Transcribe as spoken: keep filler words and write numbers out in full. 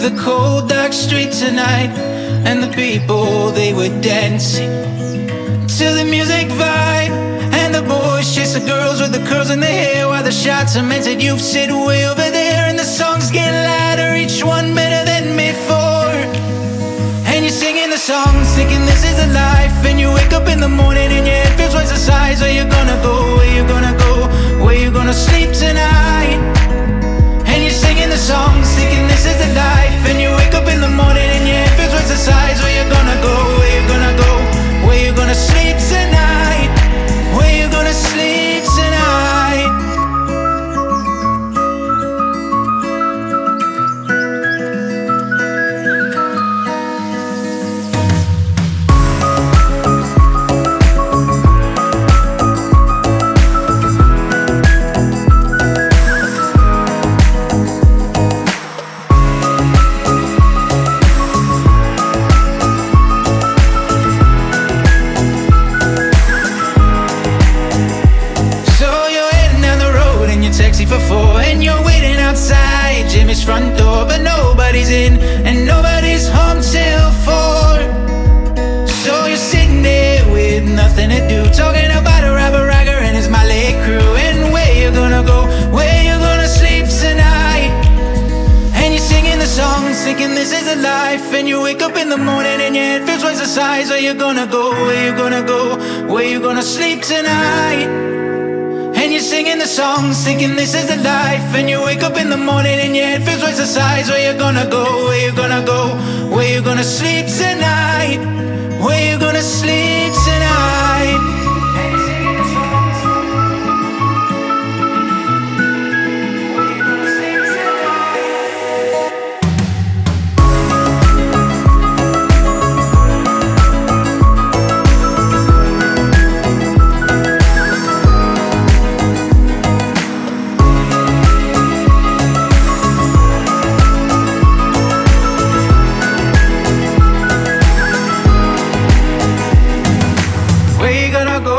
the cold dark street tonight, and the people, they were dancing to the music vibe. And the boys chase the girls with the curls in their hair, while the shots are meant that you sit way over there. And the songs get louder, each one better than before. And you're singing the songs, thinking this is the life. And you wake up in the morning and your head feels twice the size. Where you gonna go, where you gonna go, where you gonna sleep tonight? And you're singing the songs, thinking this is the life. And you wake up in the morning and your head feels twice the size. Where you gonna go, where you gonna go, where you gonna sleep tonight? Where you gonna sleep tonight? For four, and you're waiting outside Jimmy's front door, but nobody's in and nobody's home till four. So you're sitting there with nothing to do, talking about a rapper Ragger and his Malay crew. And where you gonna go, where you gonna sleep tonight? And you're singing the songs, thinking this is a life. And you wake up in the morning and your head feels twice the size. Where you gonna go, where you gonna go, where you gonna sleep tonight? And you're singing the songs, thinking this is the life. And you wake up in the morning and your head feels twice the size. Where you gonna go, where you gonna go, where you gonna sleep tonight? Where you gonna sleep tonight? Where you gonna go,